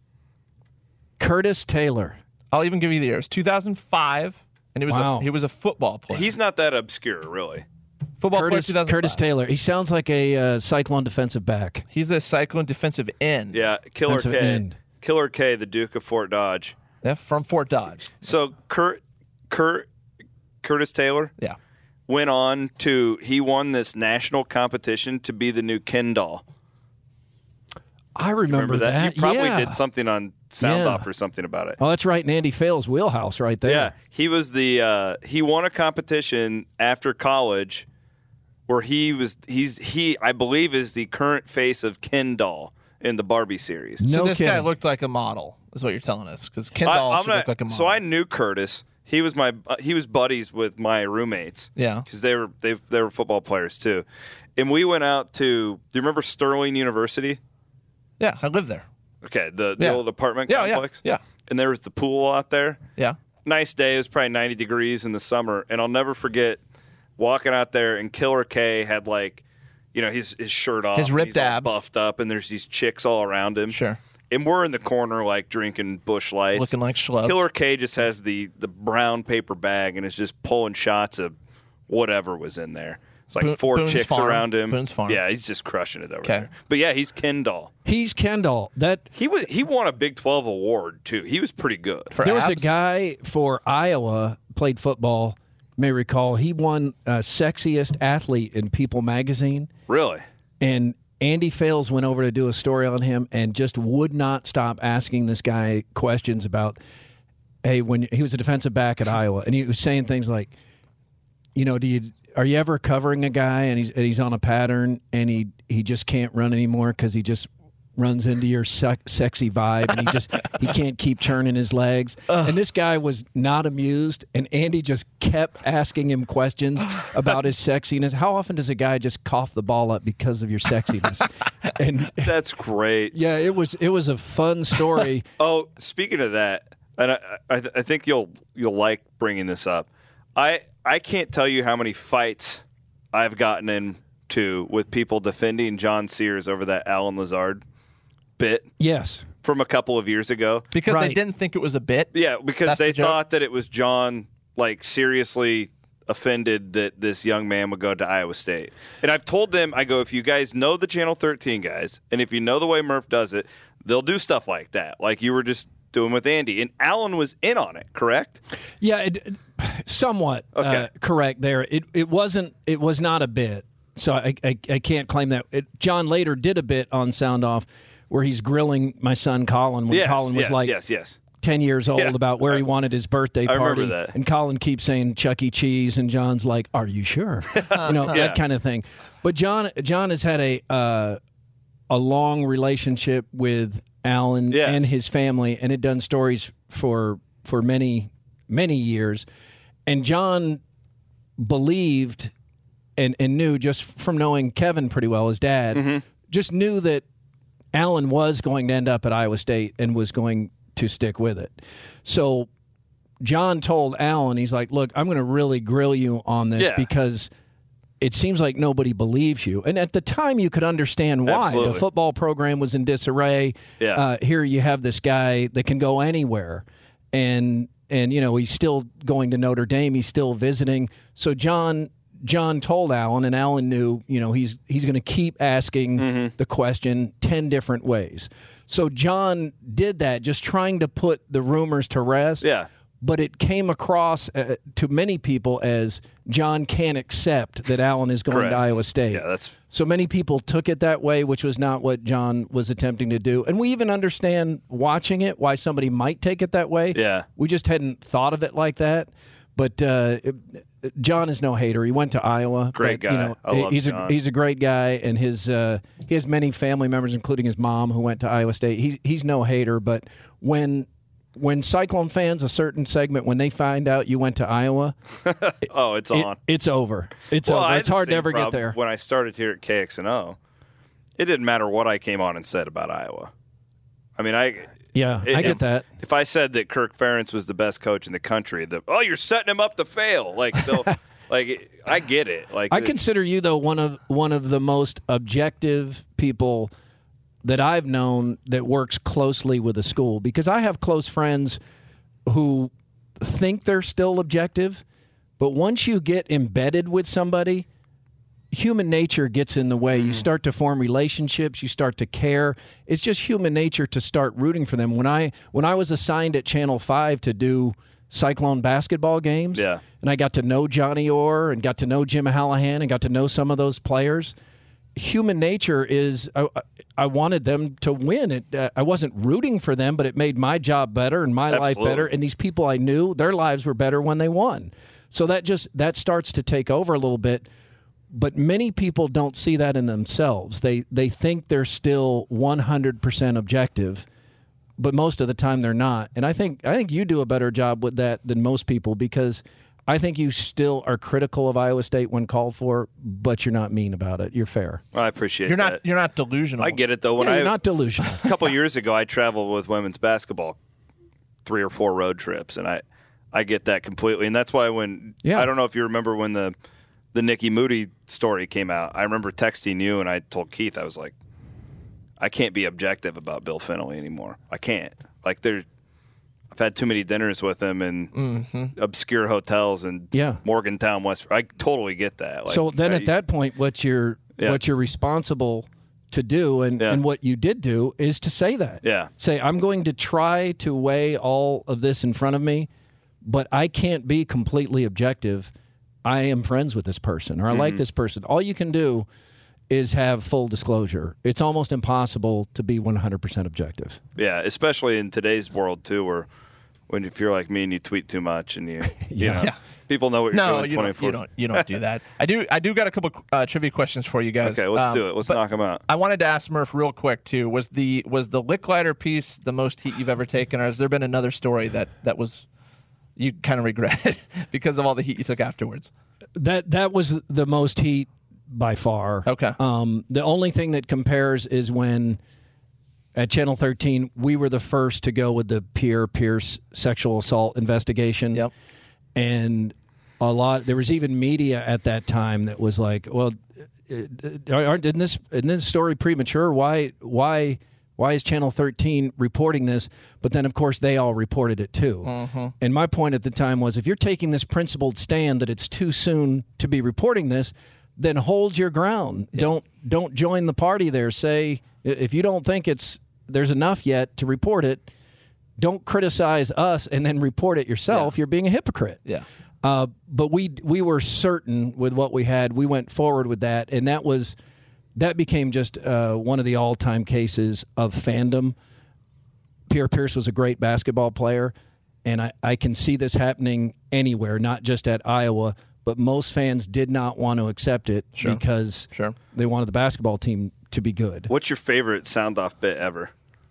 Curtis Taylor. I'll even give you the years. two thousand five, and he was Wow. a, he was a football player. He's not that obscure, really. football Curtis, player. two thousand five. Curtis Taylor. He sounds like a uh, Cyclone defensive back. He's a Cyclone defensive end. Yeah, Killer Defensive K. end. Killer K, the Duke of Fort Dodge. Yeah, from Fort Dodge. So Kurt, Kurt, Curtis Taylor Yeah. went on to he won this national competition to be the new Ken doll. I remember, Remember that? You probably yeah. did something on Sound Yeah. Off or something about it. Oh, that's right. In Andy Fale's wheelhouse right there. Yeah, he was the uh, he won a competition after college where he was he's he I believe is the current face of Ken doll in the Barbie series. No so this guy kidding. looked like a model, is what you're telling us, because Ken I- Doll I'm should not- look like a model. so I knew Curtis, He was my uh, he was buddies with my roommates. Yeah. Because they were they they were football players too, and we went out to. Do you remember Sterling University? Yeah, I live there. Okay, the, the Yeah. old apartment Yeah, complex. yeah, yeah. And there was the pool out there. Yeah. Nice day. It was probably ninety degrees in the summer, and I'll never forget walking out there. And Killer K had like, you know, his his shirt off, His and ripped he's all abs. buffed up, and there's these chicks all around him. Sure. And we're in the corner like drinking Busch Lights, Looking like schlubs. Killer K just has the the brown paper bag and is just pulling shots of whatever was in there. It's like Bo- four Boone's chicks Farm. around him. Boone's Farm. Yeah, he's just crushing it over 'Kay. there. But yeah, he's Kendall. He's Kendall. That He was he won a Big twelve award too. He was pretty good. For there was a abs? guy for Iowa played football. You may recall he won uh, sexiest athlete in People magazine, Really? and Andy Fales went over to do a story on him and just would not stop asking this guy questions about. Hey, when he was a defensive back at Iowa, and he was saying things like, you know, do you are you ever covering a guy and he's and he's on a pattern and he he just can't run anymore because he just runs into your sec- sexy vibe and he just he can't keep churning his legs. Ugh. And this guy was not amused, and Andy just kept asking him questions about his sexiness. How often does a guy just cough the ball up because of your sexiness? And That's great. yeah, it was it was a fun story. Oh, speaking of that, and I, I, I think you'll you'll like bringing this up. I I can't tell you how many fights I've gotten into with people defending John Sears over that Alan Lazard bit Yes. from a couple of years ago. Because they Right. didn't think it was a bit. Yeah, because That's they the joke? thought that it was John, like, seriously offended that this young man would go to Iowa State. And I've told them, I go, if you guys know the Channel thirteen guys, and if you know the way Murph does it, they'll do stuff like that, like you were just doing with Andy. And Alan was in on it, correct? Yeah, it, it- somewhat Okay. uh, correct there. It it wasn't. It was not a bit. So I I, I can't claim that. It, John later did a bit on Sound Off where he's grilling my son Colin when Yes, Colin was yes, like yes, yes. ten years old Yeah. about where he wanted his birthday I party. remember that. And Colin keeps saying Chuck E. Cheese, and John's like, "Are you sure?" you know Yeah. that kind of thing. But John John has had a uh, a long relationship with Alan Yes. and his family, and had done stories for for many many years. And John believed and, and knew just from knowing Kevin pretty well, his dad, Mm-hmm. just knew that Alan was going to end up at Iowa State and was going to stick with it. So John told Alan, he's like, look, I'm going to really grill you on this Yeah. because it seems like nobody believes you. And at the time, you could understand why. Absolutely. The football program was in disarray. Yeah. Uh, here you have this guy that can go anywhere. And, and you know, he's still going to Notre Dame. He's still visiting. So John John told Alan, and Alan knew, you know, he's he's going to keep asking Mm-hmm. the question ten different ways. So John did that, just trying to put the rumors to rest. Yeah. But it came across uh, to many people as John can't accept that Alan is going Correct. to Iowa State. Yeah, that's So many people took it that way, which was not what John was attempting to do. And we even understand watching it why somebody might take it that way. Yeah. We just hadn't thought of it like that. But uh, John is no hater. He went to Iowa. Great but, You guy. know, I love he's John. a he's a great guy, and his uh, he has many family members, including his mom, who went to Iowa State. He's he's no hater. But when when Cyclone fans, a certain segment, when they find out you went to Iowa, oh, it's it- on. it's over. It's Well, I over. had It's the hard to same ever get problem there. When I started here at K X N O, it didn't matter what I came on and said about Iowa. I mean, I Yeah, it- I get if, that. If I said that Kirk Ferentz was the best coach in the country, the oh, you're setting him up to fail. Like, they'll, like I get it. Like, I the- consider you though one of one of the most objective people that I've known that works closely with a school, because I have close friends who think they're still objective, but once you get embedded with somebody, human nature gets in the way. You start to form relationships, you start to care. It's just human nature to start rooting for them. When I when I was assigned at Channel five to do Cyclone basketball games, Yeah. and I got to know Johnny Orr and got to know Jim Hallahan and got to know some of those players, human nature is I, I wanted them to win. It, uh, I wasn't rooting for them, but it made my job better and my life Absolutely. better. And these people I knew, their lives were better when they won. So that just that starts to take over a little bit. But many people don't see that in themselves. They they think they're still one hundred percent objective, but most of the time they're not. And I think I think you do a better job with that than most people because I think you still are critical of Iowa State when called for, but you're not mean about it. You're fair. I appreciate You're not that. you're not delusional. I get it, though. When Yeah, I, you're not delusional. a couple of years ago, I traveled with women's basketball, three or four road trips, and I, I get that completely. And that's why when Yeah. I don't know if you remember when the the Nikki Moody story came out, I remember texting you, and I told Keith, I was like, I can't be objective about Bill Finley anymore. I can't. Like, there, I've had too many dinners with him in Mm-hmm. obscure hotels in Yeah. Morgantown, West. I totally get that. Like, So then I- at that point, what you're Yeah. what you're responsible to do and, Yeah. and what you did do is to say that. Yeah. Say, I'm going to try to weigh all of this in front of me, but I can't be completely objective. I am friends with this person or I Mm-hmm. like this person. All you can do is have full disclosure. It's almost impossible to be one hundred percent objective. Yeah, especially in today's world too, where when if you're like me and you tweet too much and you, you know, Yeah. people know what you're No, doing. you don't, twenty-four you don't. You don't do that. I do. I do got a couple uh, trivia questions for you guys. Okay, let's Um, do it. Let's but knock them out. I wanted to ask Murph real quick too. Was the was the Licklider piece the most heat you've ever taken, or has there been another story that that was you kind of regret because of all the heat you took afterwards? That that was the most heat by far. Okay. Um, the only thing that compares is when at Channel thirteen we were the first to go with the Pierre Pierce sexual assault investigation. Yep. And a lot there was even media at that time that was like, well, uh, aren't isn't this isn't this story premature? Why why why is Channel thirteen reporting this? But then, of course, they all reported it too. Mm-hmm. And my point at the time was, if you're taking this principled stand that it's too soon to be reporting this, then hold your ground. Don't don't join the party there. Say if you don't think it's there's enough yet to report it, don't criticize us and then report it yourself. Yeah. You're being a hypocrite. Yeah. Uh, but we we were certain with what we had. We went forward with that, and that was that became just uh, one of the all time cases of fandom. Pierre Pierce was a great basketball player, and I, I can see this happening anywhere, not just at Iowa. But most fans did not want to accept it Sure. because Sure. they wanted the basketball team to be good. What's your favorite sound off bit ever?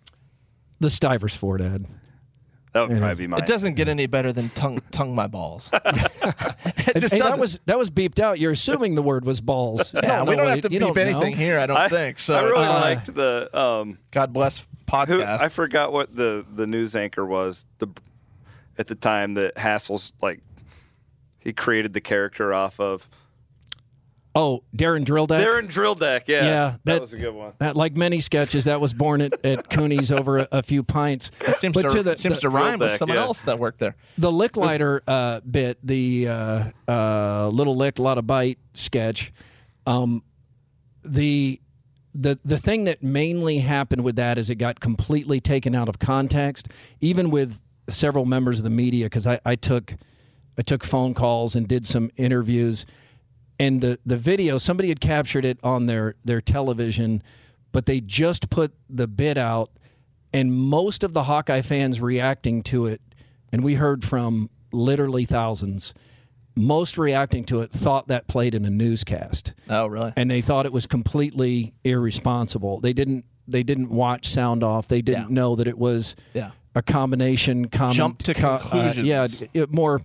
The Stivers Ford ad. That would It probably is. be mine. It doesn't get any better than tongue tongue my balls. it Hey, just that doesn't. was that was beeped out. You're assuming the word was balls. You yeah, don't we know don't what have it- to you beep don't anything know. here. I don't I, think so. I really uh, liked the um, God bless podcast. who I forgot what the, the news anchor was the at the time that Hassel's like he created the character off of Oh, Darren Drilldeck. Darren Drill Deck. Yeah, Yeah, that, that- was a good one. That, like many sketches, that was born at, at Cooney's over a, a few pints. It seems but to, to the, seems the, to rhyme with deck, someone yeah. else that worked there. the lick lighter uh, bit, the uh, uh, little lick, lot of bite sketch. Um, the the the thing that mainly happened with that is it got completely taken out of context, even with several members of the media. Because I, I took I took phone calls and did some interviews. And the, the video, somebody had captured it on their, their television, but they just put the bit out, and most of the Hawkeye fans reacting to it, and we heard from literally thousands, most reacting to it thought that played in a newscast. Oh, really? And they thought it was completely irresponsible. They didn't they didn't watch sound off. They didn't Yeah. know that it was Yeah. a combination comment. Jump to co- uh, conclusions. yeah, it, more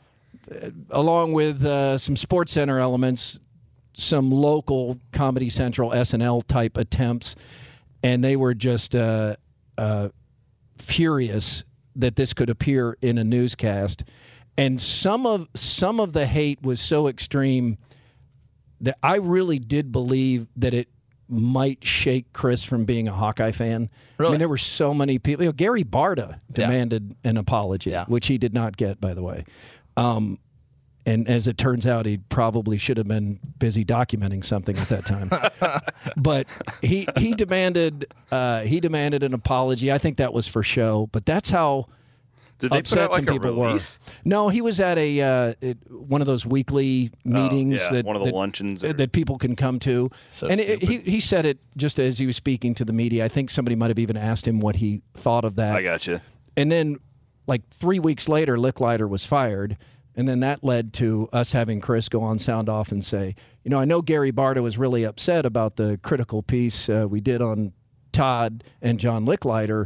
along with uh, some Sports Center elements, some local Comedy Central S N L type attempts, and they were just uh, uh, furious that this could appear in a newscast. And some of some of the hate was so extreme that I really did believe that it might shake Chris from being a Hawkeye fan. I Really? mean, there were so many people. You know, Gary Barta Yeah. demanded an apology, Yeah. which he did not get, by the way. Um, and as it turns out, he probably should have been busy documenting something at that time. But he he demanded uh, he demanded an apology. I think that was for show. But that's how Did they put upset out like some a people release? were. No, he was at a uh, it, one of those weekly meetings Oh, yeah, that one of the that, luncheons or- that people can come to. So and it, he stupid. he said it just as he was speaking to the media. I think somebody might have even asked him what he thought of that. I got you. And then, like three weeks later, Licklider was fired. And then that led to us having Chris go on Sound Off and say, you know, I know Gary Barta was really upset about the critical piece uh, we did on Todd and John Licklider,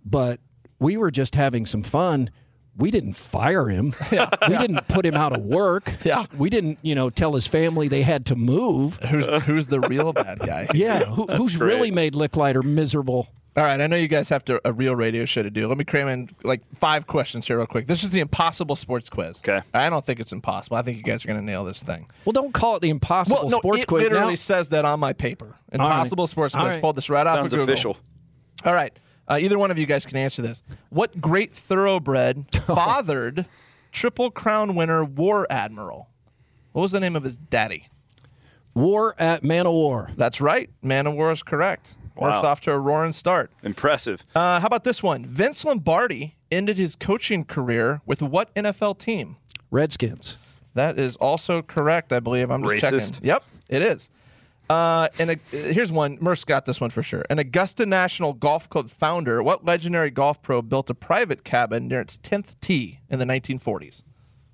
but we were just having some fun. We didn't fire him. Yeah. We didn't put him out of work. Yeah. We didn't, you know, tell his family they had to move. Who's who's the real bad guy? Yeah, who, who's great. really made Licklider miserable? All right, I know you guys have to, a real radio show to do. Let me cram in like five questions here real quick. This is the impossible sports quiz. Okay. I don't think it's impossible. I think you guys are going to nail this thing. Well, don't call it the impossible Well, no, sports it quiz literally now. says that on my paper. All right. Impossible sports All quiz. right. Pulled this right off of Sounds Google. official. All right. Uh, either one of you guys can answer this. What great thoroughbred fathered Triple Crown winner War Admiral? What was the name of his daddy? War at Man of War. That's right. Man of War is correct. Wow. War's off to a roaring start. Impressive. Uh, how about this one? Vince Lombardi ended his coaching career with what N F L team? Redskins. That is also correct, I believe. I'm just Racist. checking. Yep, it is. Uh, and uh, here's one. Murph's got this one for sure. An Augusta National Golf Club founder, what legendary golf pro built a private cabin near its tenth tee in the nineteen forties?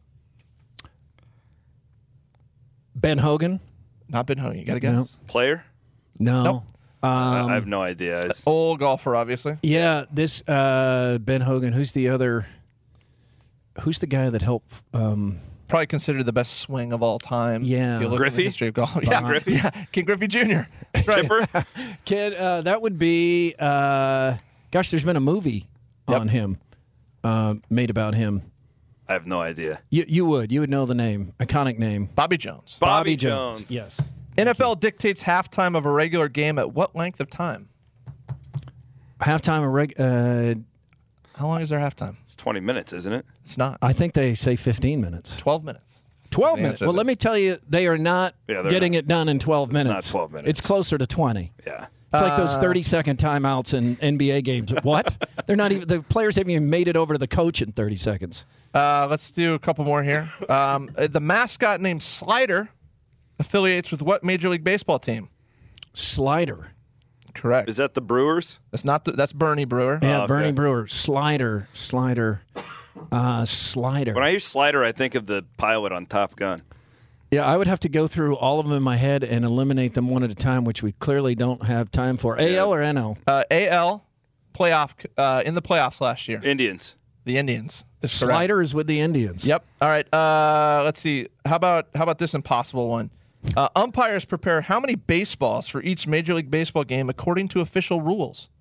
Ben Hogan? Not Ben Hogan. You got to guess. No. Player? No. Nope. I I have no idea. It's- Old golfer, obviously. Yeah, this uh, Ben Hogan. Who's the other? Who's the guy that helped? Um, Probably considered the best swing of all time. Yeah. If you look at the Griffey? history of golf. Yeah, Griffey? Yeah, King Griffey Junior Right. Chipper? kid, uh, that would be. Uh, gosh, there's been a movie Yep. on him, uh, made about him. I have no idea. You you would you would know the name, iconic name. Bobby Jones. Bobby Jones. Yes. N F L dictates halftime of a regular game at what length of time? Halftime. A reg. Uh, How long is their halftime? It's twenty minutes, isn't it? It's not. I think they say fifteen minutes. twelve minutes. Twelve The minutes. answer Well, is- let me tell you, they are not Yeah, they're getting not. it done in twelve minutes. Not twelve minutes. It's closer to twenty. Yeah. It's like Uh, those thirty-second timeouts in N B A games. What? They're not even. The players haven't even made it over to the coach in thirty seconds. Uh, let's do a couple more here. Um, uh, the mascot named Slider affiliates with what Major League Baseball team? Slider. Correct. Is that the Brewers? That's not. The, that's Bernie Brewer. Yeah, okay. Bernie Brewer. Slider. Slider. Uh, slider. When I hear Slider, I think of the pilot on Top Gun. Yeah, I would have to go through all of them in my head and eliminate them one at a time, which we clearly don't have time for. A L or N L? Uh, A L playoff uh, in the playoffs last year. Indians. The Indians. is correct. Slider is with the Indians. Yep. All right. Uh, let's see. How about how about this impossible one? Uh, umpires prepare how many baseballs for each Major League Baseball game according to official rules?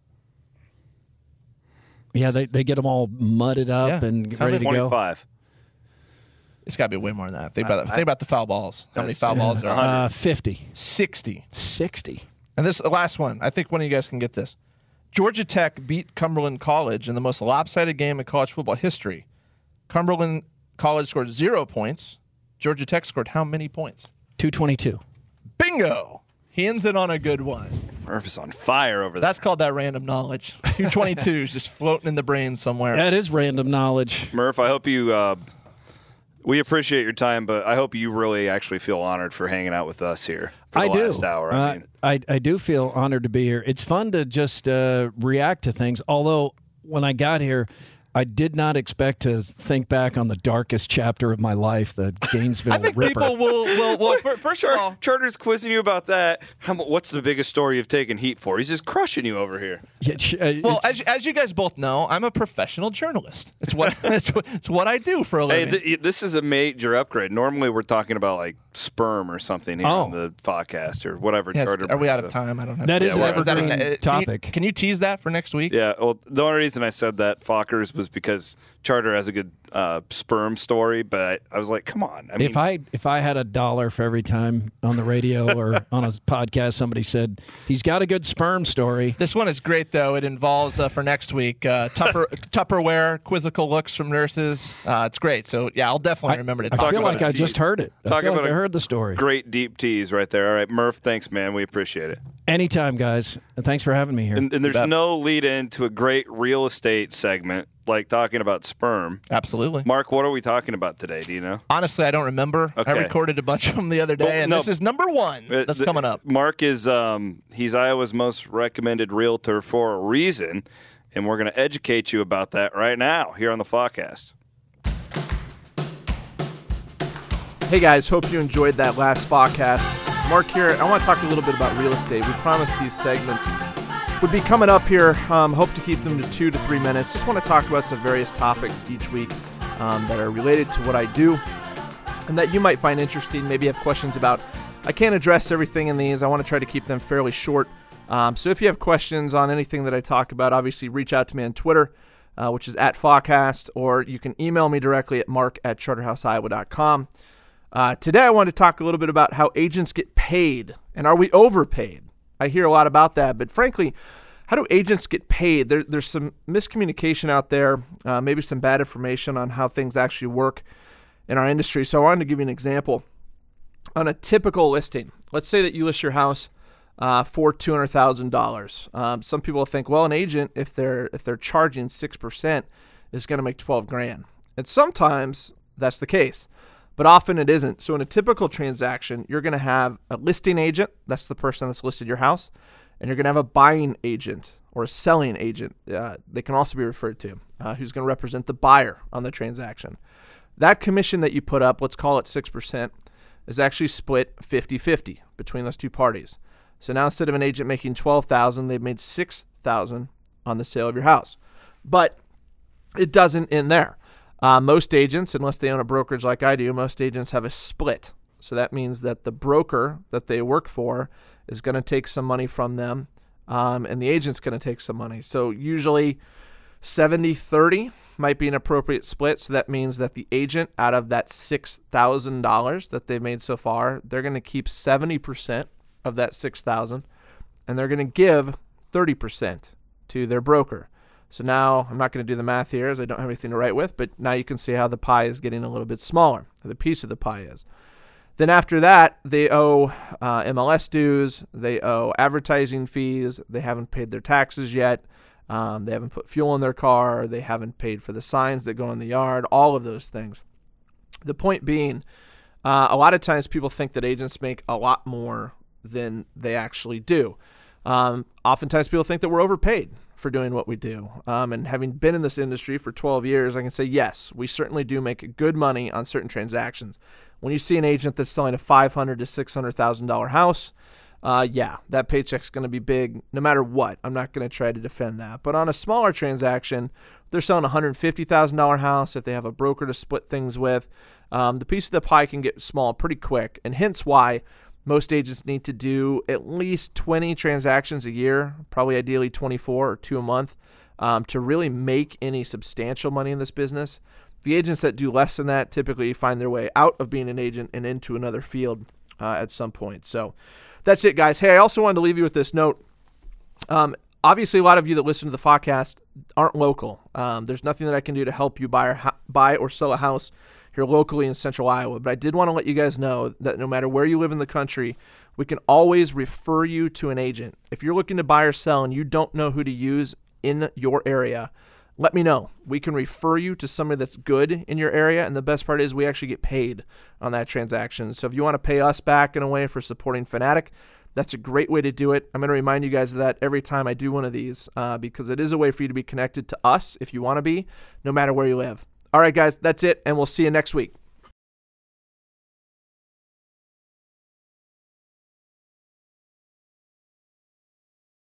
Yeah, they, they get them all mudded up Yeah. and How ready many- to go. twenty-five. It's got to be way more than that. Think about, think about the foul balls. How many That's- foul balls there are? Uh, fifty. sixty. sixty. And this the last one. I think one of you guys can get this. Georgia Tech beat Cumberland College in the most lopsided game in college football history. Cumberland College scored zero points. Georgia Tech scored how many points? two twenty-two. Bingo! He ends it on a good one. Murph is on fire over there. That's called that random knowledge. two twenty-two is just floating in the brain somewhere. That is random knowledge. Murph, I hope you. Uh, we appreciate your time, but I hope you really actually feel honored for hanging out with us here for the I do. last hour. I Uh, mean, I, I do feel honored to be here. It's fun to just uh, react to things. Although when I got here, I did not expect to think back on the darkest chapter of my life, the Gainesville I think Ripper. people will. will, will fir- first of all, Charter's quizzing you about that. How, mu- what's the biggest story you've taken heat for? He's just crushing you over here. Yeah, ch- uh, well, it's- as, as you guys both know, I'm a professional journalist. It's what it's, what- it's what I do for a Hey, living. th- this is a major upgrade. Normally, we're talking about like sperm or something here Oh. on the podcast or whatever. Yes, Charter are we brings out of up. time? I don't have. That to, is an that evergreen uh, can you- topic. Can you tease that for next week? Yeah, well, the only reason I said that Fockers was because Charter has a good uh, sperm story, but I was like, come on. I mean, if I if I had a dollar for every time on the radio or on a podcast somebody said he's got a good sperm story. This one is great, though. It involves uh, for next week uh, Tupper Tupperware, quizzical looks from nurses. Uh, it's great. So yeah, I'll definitely remember to I talk feel about like it. I just heard it. I Talk feel about like a I heard the story. great deep tease right there. All right, Murph, thanks, man. We appreciate it. Anytime, guys. Thanks for having me here. And, and there's bet. no lead in to a great real estate segment like talking about sperm. Absolutely. Mark, what are we talking about today? Do you know? Honestly, I don't remember. I Okay. recorded a bunch of them the other day, Well, and no. this is number one Uh, that's the- coming up. Mark is um, he's Iowa's most recommended realtor for a reason, and we're going to educate you about that right now here on the Forecast. Hey guys, hope you enjoyed that last podcast. Mark here. I want to talk a little bit about real estate. We promised these segments would be coming up here. Um, hope to keep them to two to three minutes. Just want to talk about some various topics each week um, that are related to what I do and that you might find interesting, maybe have questions about. I can't address everything in these. I want to try to keep them fairly short. Um, so if you have questions on anything that I talk about, obviously reach out to me on Twitter, uh, which is at Fawcast, or you can email me directly at mark at charterhouse iowa dot com. Uh, today I want to talk a little bit about how agents get paid, and are we overpaid? I hear a lot about that, but frankly, how do agents get paid? There, there's some miscommunication out there, uh, maybe some bad information on how things actually work in our industry. So I wanted to give you an example. On a typical listing, let's say that you list your house uh, for two hundred thousand dollars. Um, some people think, well, an agent, if they're if they're charging six percent, is going to make twelve grand. And sometimes that's the case, but often it isn't. So in a typical transaction, you're going to have a listing agent. That's the person that's listed your house. And you're going to have a buying agent or a selling agent. Uh, they can also be referred to, uh, who's going to represent the buyer on the transaction. That commission that you put up, let's call it six percent, is actually split fifty-fifty between those two parties. So now instead of an agent making twelve thousand dollars, they've made six thousand dollars on the sale of your house. But it doesn't end there. Uh, most agents, unless they own a brokerage like I do, most agents have a split. So that means that the broker that they work for is going to take some money from them, um, and the agent's going to take some money. So usually seventy thirty might be an appropriate split. So that means that the agent, out of that six thousand dollars that they've made so far, they're going to keep seventy percent of that six thousand dollars, and they're going to give thirty percent to their broker. So now I'm not going to do the math here as I don't have anything to write with, but now you can see how the pie is getting a little bit smaller, or the piece of the pie is. Then after that, they owe uh, M L S dues, they owe advertising fees, they haven't paid their taxes yet, um, they haven't put fuel in their car, they haven't paid for the signs that go in the yard, all of those things. The point being, uh, a lot of times people think that agents make a lot more than they actually do. Um, oftentimes people think that we're overpaid for doing what we do. Um, and having been in this industry for twelve years, I can say, yes, we certainly do make good money on certain transactions. When you see an agent that's selling a five hundred thousand to six hundred thousand dollars house, uh, yeah, that paycheck's going to be big no matter what. I'm not going to try to defend that. But on a smaller transaction, they're selling a one hundred fifty thousand dollars house. If they have a broker to split things with, um, the piece of the pie can get small pretty quick, and hence why most agents need to do at least twenty transactions a year, probably ideally twenty-four or two a month, um, to really make any substantial money in this business. The agents that do less than that typically find their way out of being an agent and into another field uh, at some point. So that's it, guys. Hey, I also wanted to leave you with this note. Um, obviously, a lot of you that listen to the podcast aren't local. Um, there's nothing that I can do to help you buy or, ha- buy or sell a house here locally in central Iowa. But I did want to let you guys know that no matter where you live in the country, we can always refer you to an agent. If you're looking to buy or sell and you don't know who to use in your area, let me know. We can refer you to somebody that's good in your area, and the best part is we actually get paid on that transaction. So if you want to pay us back in a way for supporting Fanatic, that's a great way to do it. I'm going to remind you guys of that every time I do one of these uh, because it is a way for you to be connected to us if you want to be, no matter where you live. All right, guys, that's it, and we'll see you next week.